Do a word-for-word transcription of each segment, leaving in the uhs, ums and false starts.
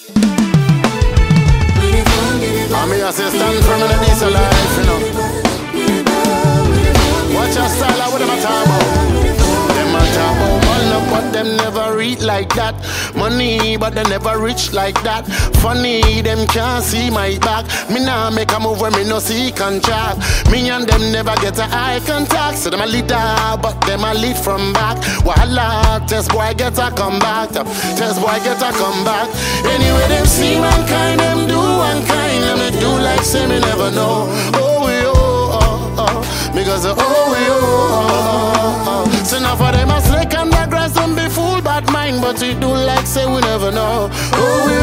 I'm here to stand firm in this life, you know. Watch your style, what am I talking about? Them a talk about money, but them never read like that. Money, but they never rich like that. Funny, them can't see my back. Me nah make a move when me no see contract. Me and them never get a eye contact. So them a leader, but them a lead from back. Wahala, test boy get a comeback. Test boy get a comeback. Anyway, them see mankind, them do mankind. Them they do like say me never know. Oh, we oh, oh, oh. Because oh, we oh, oh, oh. So now for them a snake and the grass and be fool bad mind. But we do like say we never know. Oh, we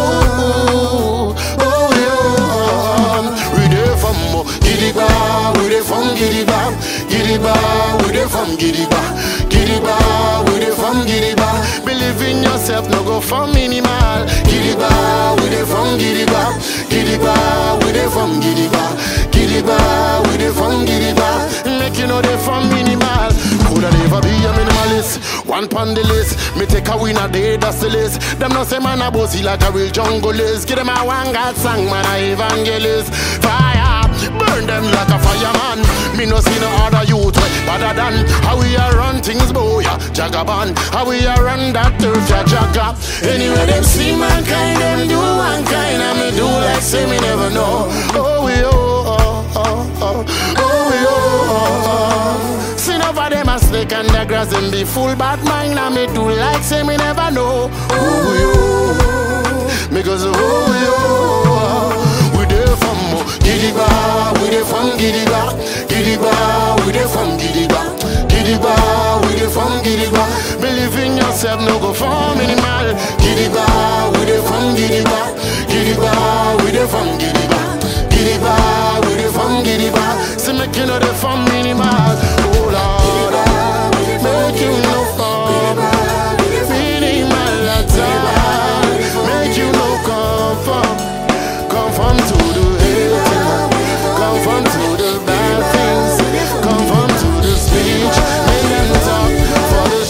oh, oh, oh, we oh, oh. We there from Gidigba, we there from Gidigba, Gidigba, we there from Gidigba, Gidigba, we there from Gidigba. Believe in yourself, no go for minimal. Gidigba, we there from Gidigba, Gidigba, we there from Gidigba, Gidigba, we there from Gidigba. Make you know they from minimal. Coulda never be a minimalist. One pon the list, me take a win a day, that's the list. Them no say man a bossy like a real jungleist. Give them a one God song, man a evangelist. Fire, burn them like a fireman. Me no see no other youth better than how we a run things, boy. Jagaban, how we a run that turf, ya jaga. Anyway, them see mankind, them do mankind, and me do like say me never know. Oh we oh oh oh oh oh we oh oh oh. See over them a snake and the grass and be full bad mind, and me do like say me never know. Oh we oh, because oh we oh, we there from Gidigba, we there from Gidigba, Gidigba, we there from Gidigba, Gidigba, we there from Gidigba. Believe in yourself, no go for minimal. Gidigba, we there from Gidigba, Gidigba, we there from Gidigba, Gidigba, we there from Gidigba. See make you know they from minimal. Oh Lord, make you know from minimal at all. Make you know come from, come from to the hate, come from to the bad things, come from to the speech, make them talk for the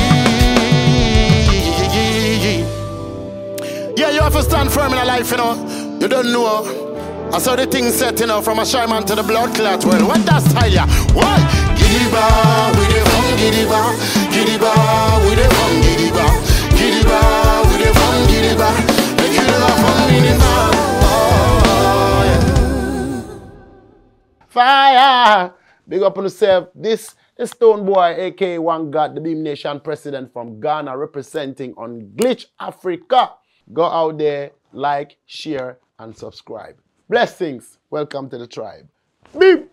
street. Yeah, you have to stand firm in a life, you know. You don't know. I saw the thing set, you know, from a shy man to the blood clot. Well, what that style, yeah? Why? Gidigba, we dey from Gidigba, Gidigba, we dey from Gidigba, Gidigba, we dey from Gidigba. Make you know from Gidigba. Fire! Big up on yourself. This is Stone Boy, aka One God, the Beam Nation president from Ghana, representing on Glitch Africa. Go out there, like, share, and subscribe. Blessings. Welcome to the tribe. Beam!